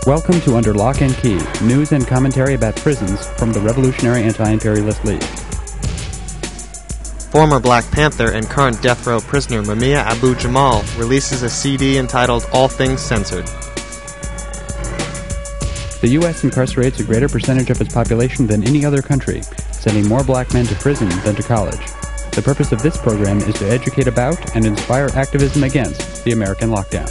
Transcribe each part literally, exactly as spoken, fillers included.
Welcome to Under Lock and Key, news and commentary about prisons from the Revolutionary Anti-Imperialist League. Former Black Panther and current death row prisoner Mumia Abu-Jamal releases a C D entitled All Things Censored. The U S incarcerates a greater percentage of its population than any other country, sending more black men to prison than to college. The purpose of this program is to educate about and inspire activism against the American lockdown.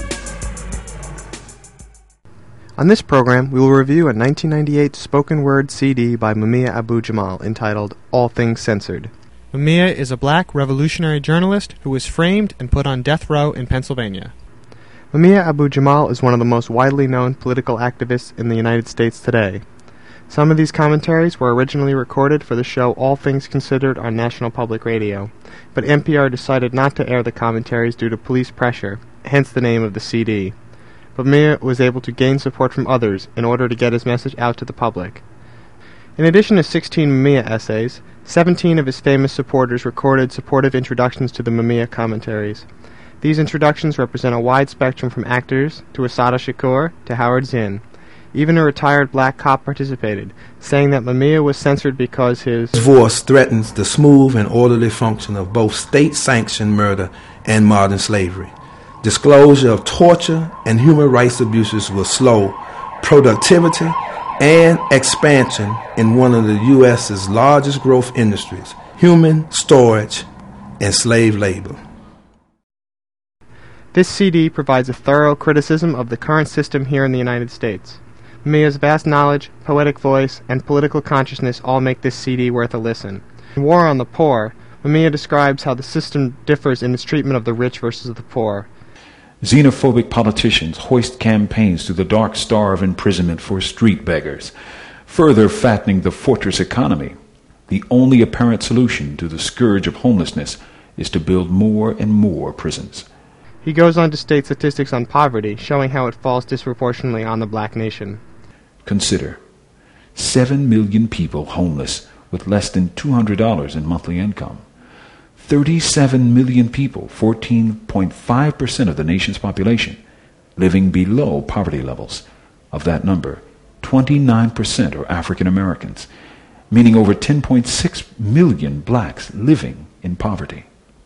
On this program, we will review a nineteen ninety-eight spoken word C D by Mumia Abu-Jamal entitled All Things Censored. Mumia is a black revolutionary journalist who was framed and put on death row in Pennsylvania. Mumia Abu-Jamal is one of the most widely known political activists in the United States today. Some of these commentaries were originally recorded for the show All Things Considered on National Public Radio, but N P R decided not to air the commentaries due to police pressure, hence the name of the C D. But Mumia was able to gain support from others in order to get his message out to the public. In addition to sixteen Mumia essays, seventeen of his famous supporters recorded supportive introductions to the Mumia commentaries. These introductions represent a wide spectrum from actors to Assata Shakur to Howard Zinn. Even a retired black cop participated, saying that Mumia was censored because his voice threatens the smooth and orderly function of both state-sanctioned murder and modern slavery. Disclosure of torture and human rights abuses will slow productivity and expansion in one of the U S's largest growth industries, human storage and slave labor. This C D provides a thorough criticism of the current system here in the United States. Mumia's vast knowledge, poetic voice, and political consciousness all make this C D worth a listen. In War on the Poor, Mumia describes how the system differs in its treatment of the rich versus the poor. Xenophobic politicians hoist campaigns to the dark star of imprisonment for street beggars, further fattening the fortress economy. The only apparent solution to the scourge of homelessness is to build more and more prisons. He goes on to state statistics on poverty, showing how it falls disproportionately on the black nation. Consider, seven million people homeless with less than two hundred dollars in monthly income. thirty-seven million people, fourteen point five percent of the nation's population, living below poverty levels. Of that number, twenty-nine percent are African Americans, meaning over ten point six million blacks living in poverty.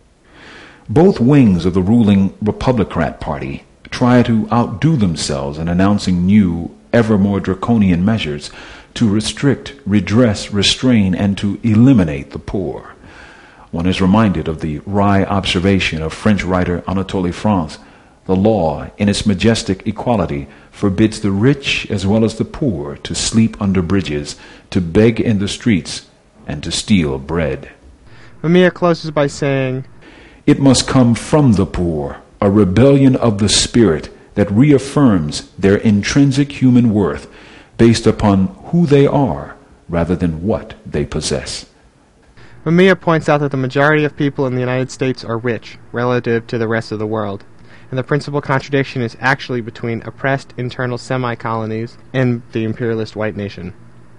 Both wings of the ruling Republican Party try to outdo themselves in announcing new, ever more draconian measures to restrict, redress, restrain, and to eliminate the poor. One is reminded of the wry observation of French writer Anatole France. The law, in its majestic equality, forbids the rich as well as the poor to sleep under bridges, to beg in the streets, and to steal bread. Mumia closes by saying, "It must come from the poor, a rebellion of the spirit that reaffirms their intrinsic human worth based upon who they are rather than what they possess." Mumia points out that the majority of people in the United States are rich, relative to the rest of the world, and the principal contradiction is actually between oppressed internal semi-colonies and the imperialist white nation.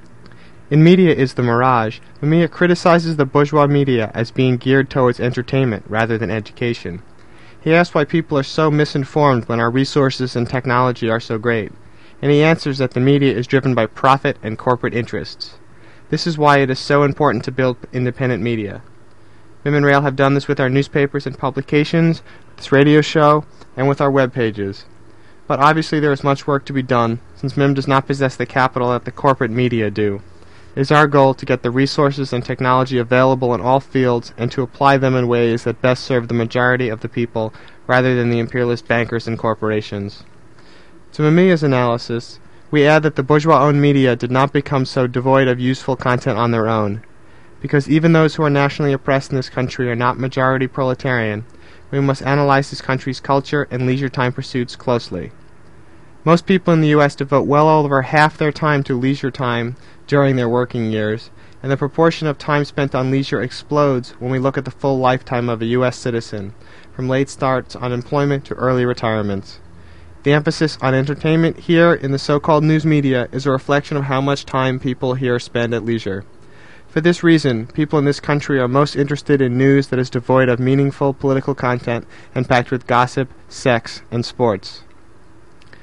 In Media is the Mirage, Mumia criticizes the bourgeois media as being geared towards entertainment rather than education. He asks why people are so misinformed when our resources and technology are so great, and he answers that the media is driven by profit and corporate interests. This is why it is so important to build independent media. M I M and Rail have done this with our newspapers and publications, this radio show, and with our web pages. But obviously there is much work to be done, since M I M does not possess the capital that the corporate media do. It is our goal to get the resources and technology available in all fields and to apply them in ways that best serve the majority of the people rather than the imperialist bankers and corporations. To Mumia's analysis, we add that the bourgeois-owned media did not become so devoid of useful content on their own. Because even those who are nationally oppressed in this country are not majority proletarian, we must analyze this country's culture and leisure time pursuits closely. Most people in the U S devote well over half their time to leisure time during their working years, and the proportion of time spent on leisure explodes when we look at the full lifetime of a U S citizen, from late starts on employment to early retirements. The emphasis on entertainment here in the so-called news media is a reflection of how much time people here spend at leisure. For this reason, people in this country are most interested in news that is devoid of meaningful political content and packed with gossip, sex, and sports.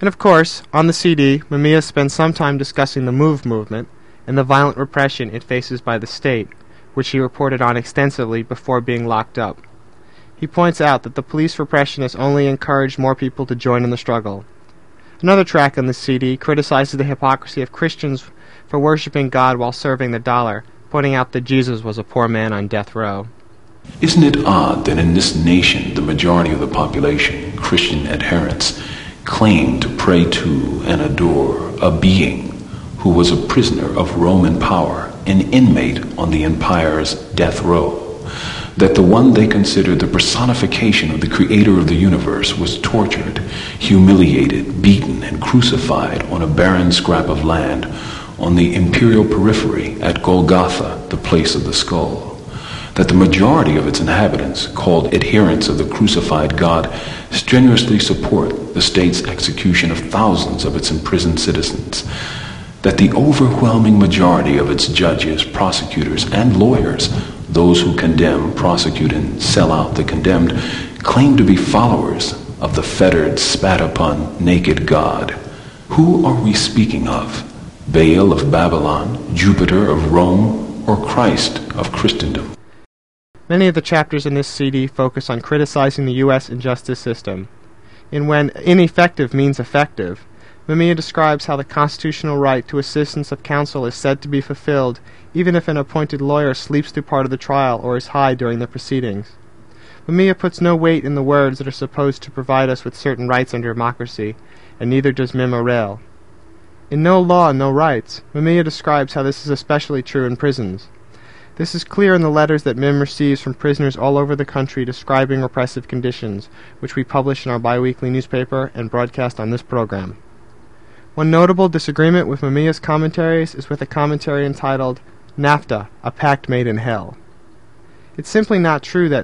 And of course, on the C D, Mamiya spends some time discussing the MOVE movement and the violent repression it faces by the state, which he reported on extensively before being locked up. He points out that the police repression has only encouraged more people to join in the struggle. Another track on the C D criticizes the hypocrisy of Christians for worshiping God while serving the dollar, pointing out that Jesus was a poor man on death row. Isn't it odd that in this nation the majority of the population, Christian adherents, claim to pray to and adore a being who was a prisoner of Roman power, an inmate on the empire's death row? That the one they considered the personification of the creator of the universe was tortured, humiliated, beaten, and crucified on a barren scrap of land on the imperial periphery at Golgotha, the place of the skull. That the majority of its inhabitants, called adherents of the crucified God, strenuously support the state's execution of thousands of its imprisoned citizens. That the overwhelming majority of its judges, prosecutors, and lawyers, those who condemn, prosecute, and sell out the condemned, claim to be followers of the fettered, spat-upon, naked God. Who are we speaking of? Baal of Babylon, Jupiter of Rome, or Christ of Christendom? Many of the chapters in this C D focus on criticizing the U S injustice system. In When Ineffective Means Effective, Mamiya describes how the constitutional right to assistance of counsel is said to be fulfilled even if an appointed lawyer sleeps through part of the trial or is high during the proceedings. Mamiya puts no weight in the words that are supposed to provide us with certain rights under democracy, and neither does Mim Orel. In No Law, No Rights, Mamiya describes how this is especially true in prisons. This is clear in the letters that Mim receives from prisoners all over the country describing repressive conditions, which we publish in our biweekly newspaper and broadcast on this program. One notable disagreement with Mamiya's commentaries is with a commentary entitled NAFTA, a Pact Made in Hell. It's simply not true that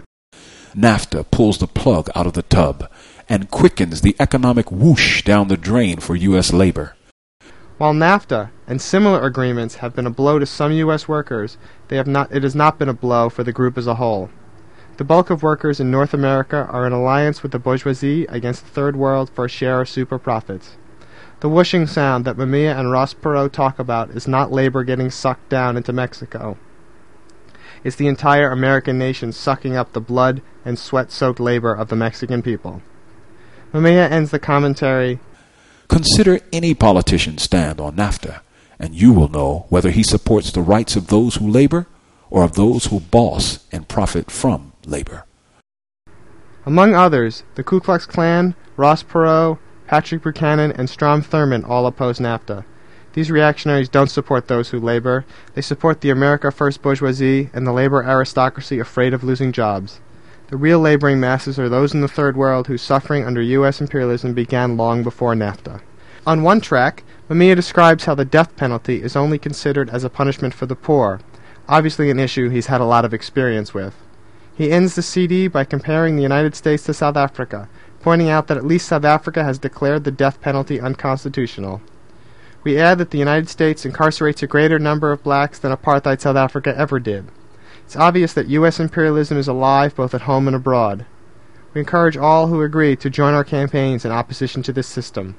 NAFTA pulls the plug out of the tub and quickens the economic whoosh down the drain for U S labor. While NAFTA and similar agreements have been a blow to some U S workers, they have not, it has not been a blow for the group as a whole. The bulk of workers in North America are in alliance with the bourgeoisie against the Third World for a share of super profits. The whooshing sound that Mamiya and Ross Perot talk about is not labor getting sucked down into Mexico. It's the entire American nation sucking up the blood and sweat-soaked labor of the Mexican people. Mamiya ends the commentary, Consider any politician's stand on NAFTA, and you will know whether he supports the rights of those who labor or of those who boss and profit from labor. Among others, the Ku Klux Klan, Ross Perot, Patrick Buchanan, and Strom Thurmond all oppose NAFTA. These reactionaries don't support those who labor. They support the America First bourgeoisie and the labor aristocracy afraid of losing jobs. The real laboring masses are those in the Third World whose suffering under U S imperialism began long before NAFTA. On one track, Mamiya describes how the death penalty is only considered as a punishment for the poor, obviously an issue he's had a lot of experience with. He ends the C D by comparing the United States to South Africa, pointing out that at least South Africa has declared the death penalty unconstitutional. We add that the United States incarcerates a greater number of blacks than apartheid South Africa ever did. It's obvious that U S imperialism is alive both at home and abroad. We encourage all who agree to join our campaigns in opposition to this system.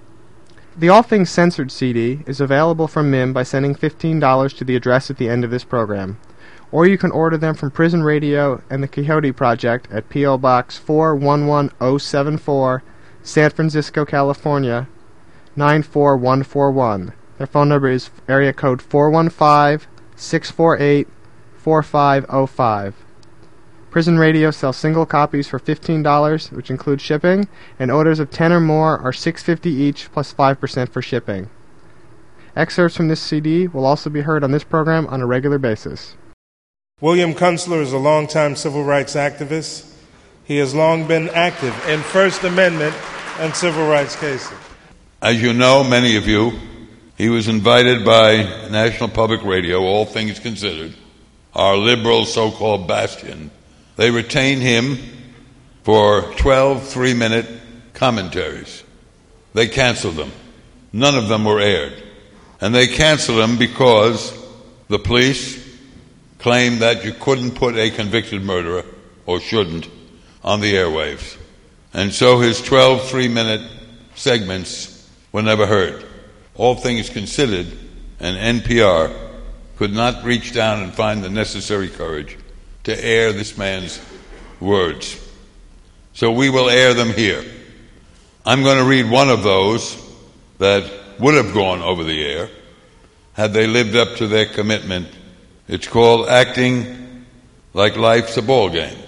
The All Things Censored C D is available from Mim by sending fifteen dollars to the address at the end of this program. Or you can order them from Prison Radio and the Quixote Project at P O Box four one one zero seven four, San Francisco, California, nine four one four one. Their phone number is area code four one five, six four eight, four five zero five. Prison Radio sells single copies for fifteen dollars, which includes shipping, and orders of ten or more are six dollars and fifty cents each plus five percent for shipping. Excerpts from this C D will also be heard on this program on a regular basis. William Kunstler is a longtime civil rights activist. He has long been active in First Amendment and civil rights cases. As you know, many of you, he was invited by National Public Radio, All Things Considered, our liberal so-called bastion. They retained him for twelve three-minute commentaries. They canceled them. None of them were aired. And they canceled them because the police claimed that you couldn't put a convicted murderer, or shouldn't, on the airwaves. And so his twelve three-minute segments were never heard. All things considered, and N P R could not reach down and find the necessary courage to air this man's words. So we will air them here. I'm going to read one of those that would have gone over the air had they lived up to their commitment. It's called Acting Like Life's a Ball Game.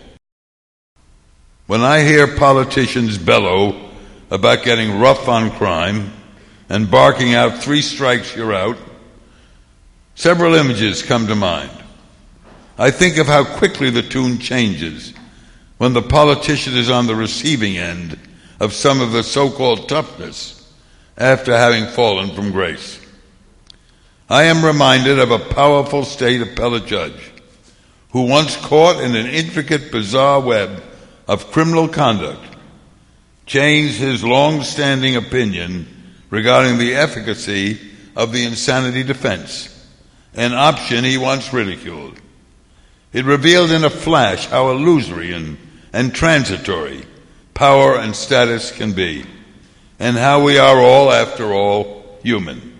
When I hear politicians bellow about getting rough on crime and barking out three strikes, you're out, several images come to mind. I think of how quickly the tune changes when the politician is on the receiving end of some of the so-called toughness after having fallen from grace. I am reminded of a powerful state appellate judge who, once caught in an intricate, bizarre web of criminal conduct, changed his long-standing opinion regarding the efficacy of the insanity defense, an option he once ridiculed. It revealed in a flash how illusory and, and transitory power and status can be, and how we are all, after all, human.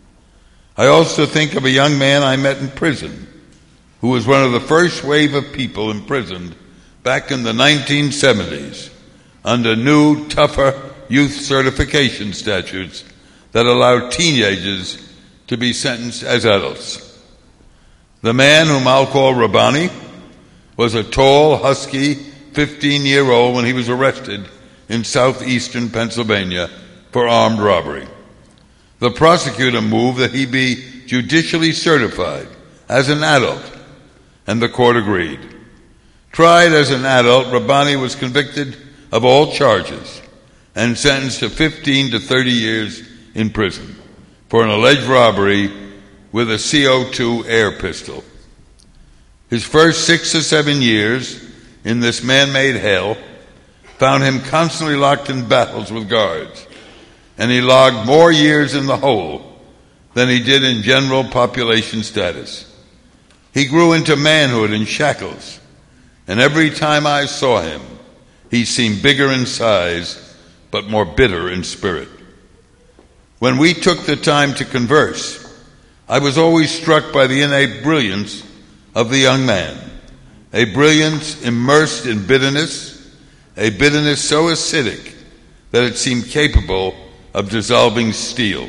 I also think of a young man I met in prison who was one of the first wave of people imprisoned back in the nineteen seventies under new, tougher youth certification statutes that allowed teenagers to be sentenced as adults. The man, whom I'll call Rabbani, was a tall, husky fifteen-year-old when he was arrested in southeastern Pennsylvania for armed robbery. The prosecutor moved that he be judicially certified as an adult, and the court agreed. Tried as an adult, Rabbani was convicted of all charges and sentenced to fifteen to thirty years in prison for an alleged robbery with a C O two air pistol. His first six or seven years in this man-made hell found him constantly locked in battles with guards, and he logged more years in the hole than he did in general population status. He grew into manhood in shackles, and every time I saw him, he seemed bigger in size, but more bitter in spirit. When we took the time to converse, I was always struck by the innate brilliance of the young man, a brilliance immersed in bitterness, a bitterness so acidic that it seemed capable of dissolving steel.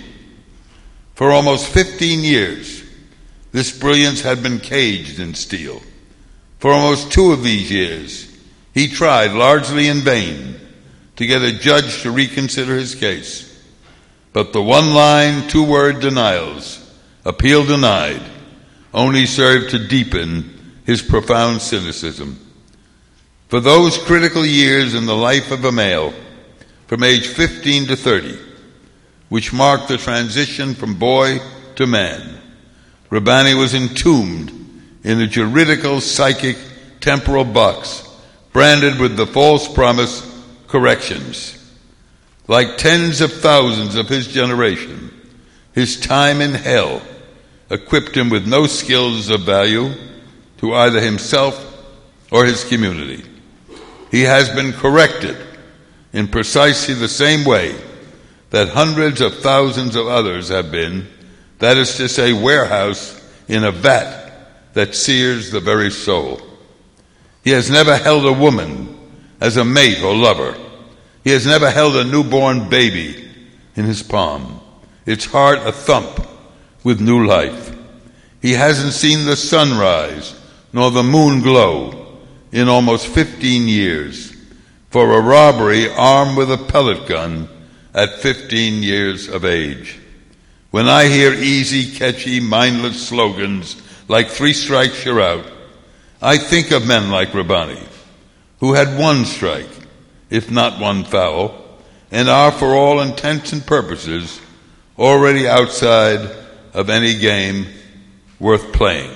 For almost fifteen years, this brilliance had been caged in steel. For almost two of these years, he tried, largely in vain, to get a judge to reconsider his case. But the one-line, two-word denials, appeal denied, only served to deepen his profound cynicism. For those critical years in the life of a male, from age fifteen to thirty, which marked the transition from boy to man, Rabbani was entombed in a juridical, psychic, temporal box, branded with the false promise, corrections. Like tens of thousands of his generation, his time in hell equipped him with no skills of value to either himself or his community. He has been corrected in precisely the same way that hundreds of thousands of others have been, that is to say, warehoused in a vat that sears the very soul. He has never held a woman as a mate or lover. He has never held a newborn baby in his palm, its heart a thump with new life. He hasn't seen the sun rise nor the moon glow in almost fifteen years for a robbery armed with a pellet gun at fifteen years of age. When I hear easy, catchy, mindless slogans like three strikes you're out, I think of men like Rabbani, who had one strike, if not one foul, and are, for all intents and purposes, already outside of any game worth playing.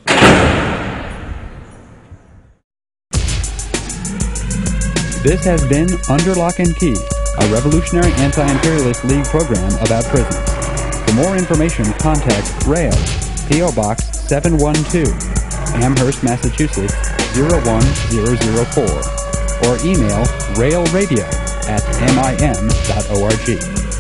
This has been Under Lock and Key, a revolutionary anti-imperialist league program about prisons. For more information, contact RAIL, P O Box seven one two, Amherst, Massachusetts zero one zero zero four, or email railradio at m i m dot org.